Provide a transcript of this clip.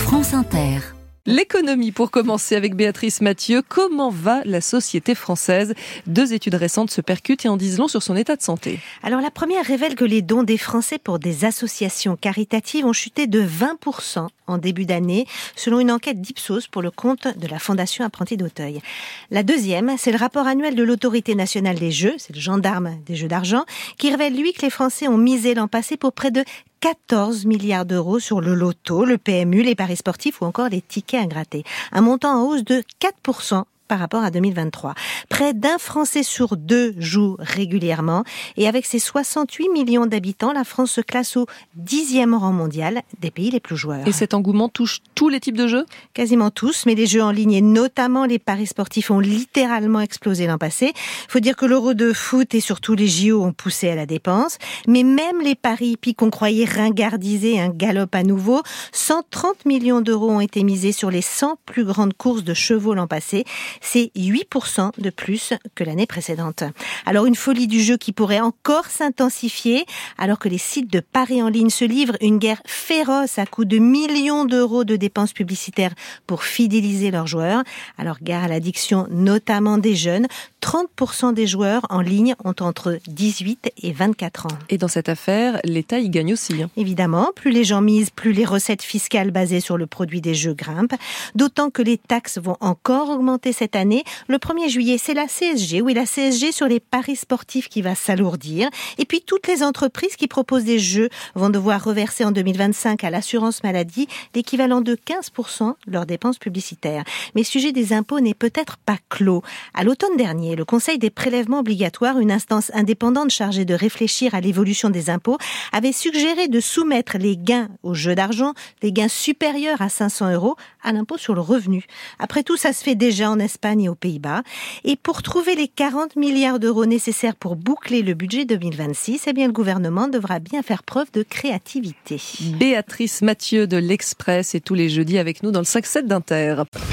France Inter. L'économie pour commencer avec Béatrice Mathieu. Comment va la société française ? 2 études récentes se percutent et en disent long sur son état de santé. Alors la première révèle que les dons des Français pour des associations caritatives ont chuté de 20% en début d'année, selon une enquête d'Ipsos pour le compte de la Fondation Apprentis d'Auteuil. La deuxième, c'est le rapport annuel de l'Autorité nationale des jeux, c'est le gendarme des jeux d'argent, qui révèle lui que les Français ont misé l'an passé pour près de 14 milliards d'euros sur le loto, le PMU, les paris sportifs ou encore les tickets à gratter. Un montant en hausse de 4% par rapport à 2023. Près d'un Français sur 2 joue régulièrement et avec ses 68 millions d'habitants, la France se classe au 10e rang mondial des pays les plus joueurs. Et cet engouement touche tous les types de jeux ? Quasiment tous, mais les jeux en ligne et notamment les paris sportifs ont littéralement explosé l'an passé. Faut dire que l'Euro de foot et surtout les JO ont poussé à la dépense, mais même les paris hippiques qu'on croyait ringardiser un galop à nouveau, 130 millions d'euros ont été misés sur les 100 plus grandes courses de chevaux l'an passé. C'est 8% de plus que l'année précédente. Alors une folie du jeu qui pourrait encore s'intensifier alors que les sites de paris en ligne se livrent une guerre féroce à coups de millions d'euros de dépenses publicitaires pour fidéliser leurs joueurs. Alors gare à l'addiction notamment des jeunes. 30% des joueurs en ligne ont entre 18 et 24 ans. Et dans cette affaire, l'État y gagne aussi. Évidemment, plus les gens misent, plus les recettes fiscales basées sur le produit des jeux grimpent. D'autant que les taxes vont encore augmenter cette année. Le 1er juillet, c'est la CSG, oui, la CSG sur les paris sportifs qui va s'alourdir. Et puis toutes les entreprises qui proposent des jeux vont devoir reverser en 2025 à l'assurance maladie l'équivalent de 15% de leurs dépenses publicitaires. Mais le sujet des impôts n'est peut-être pas clos. À l'automne dernier, le Conseil des prélèvements obligatoires, une instance indépendante chargée de réfléchir à l'évolution des impôts, avait suggéré de soumettre les gains aux jeux d'argent, les gains supérieurs à 500 €, à l'impôt sur le revenu. Après tout, ça se fait déjà en Espagne et aux Pays-Bas. Et pour trouver les 40 milliards d'euros nécessaires pour boucler le budget 2026, eh bien, le gouvernement devra bien faire preuve de créativité. Béatrice Mathieu de l'Express est tous les jeudis avec nous dans le 5-7 d'Inter.